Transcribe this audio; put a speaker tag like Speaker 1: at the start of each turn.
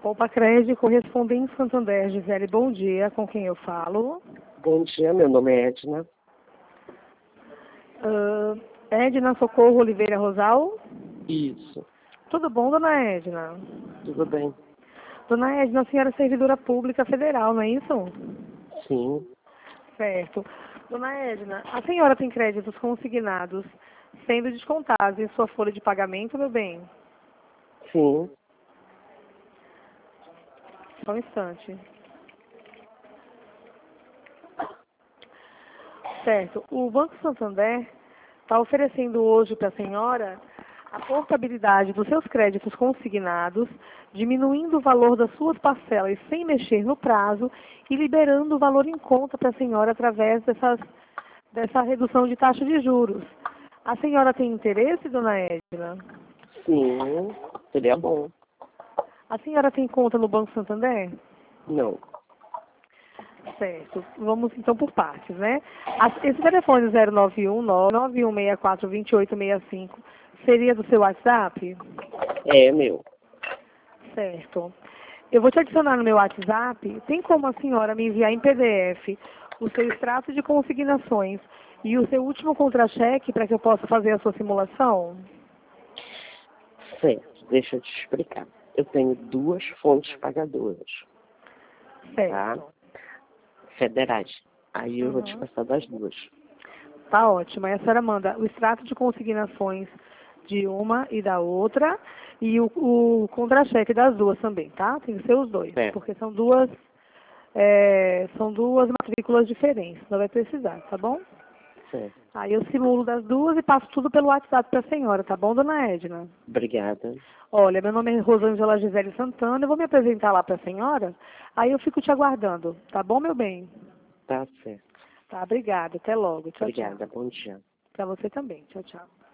Speaker 1: Compacred, correspondente Santander, Gisele, bom dia, com quem eu falo?
Speaker 2: Bom dia, meu nome é Edna.
Speaker 1: Edna Socorro Oliveira Rosal?
Speaker 2: Isso,
Speaker 1: Tudo bom, dona Edna?
Speaker 2: tudo bem?
Speaker 1: Dona Edna, a senhora é servidora pública federal, não é isso?
Speaker 2: Sim,
Speaker 1: Certo. Dona Edna, a senhora tem créditos consignados sendo descontados em sua folha de pagamento, meu bem?
Speaker 2: sim,
Speaker 1: Só um instante. Certo. O Banco Santander está oferecendo hoje para a senhora a portabilidade dos seus créditos consignados, diminuindo o valor das suas parcelas sem mexer no prazo e liberando o valor em conta para a senhora através dessa redução de taxa de juros. A senhora tem interesse, dona Edna?
Speaker 2: sim, seria bom.
Speaker 1: A senhora tem conta no Banco Santander?
Speaker 2: Não,
Speaker 1: Certo. Vamos então por partes, né? Esse telefone 091-9164-2865 seria do seu WhatsApp?
Speaker 2: é meu.
Speaker 1: Certo. Eu vou te adicionar no meu WhatsApp. Tem como a senhora me enviar em PDF o seu extrato de consignações e o seu último contra-cheque para que eu possa fazer a sua simulação?
Speaker 2: Certo, deixa eu te explicar. Eu tenho duas fontes pagadoras, tá?
Speaker 1: Certo.
Speaker 2: Federais. Aí eu vou te
Speaker 1: Uhum.
Speaker 2: passar das duas.
Speaker 1: Tá ótimo. Aí a senhora manda o extrato de consignações de uma e da outra e o contra-cheque das duas também, tá? Tem que ser os dois,
Speaker 2: Certo,
Speaker 1: porque são duas matrículas diferentes, não vai precisar, tá bom?
Speaker 2: certo.
Speaker 1: Aí eu simulo das duas e passo tudo pelo WhatsApp para a senhora, tá bom, dona Edna?
Speaker 2: Obrigada.
Speaker 1: Olha, meu nome é Rosângela Gisele Santana, eu vou me apresentar lá para a senhora, aí eu fico te aguardando, tá bom, meu bem?
Speaker 2: Tá certo.
Speaker 1: Tá, obrigada, até logo, tchau, tchau.
Speaker 2: Obrigada, bom dia.
Speaker 1: Para você também, tchau, tchau.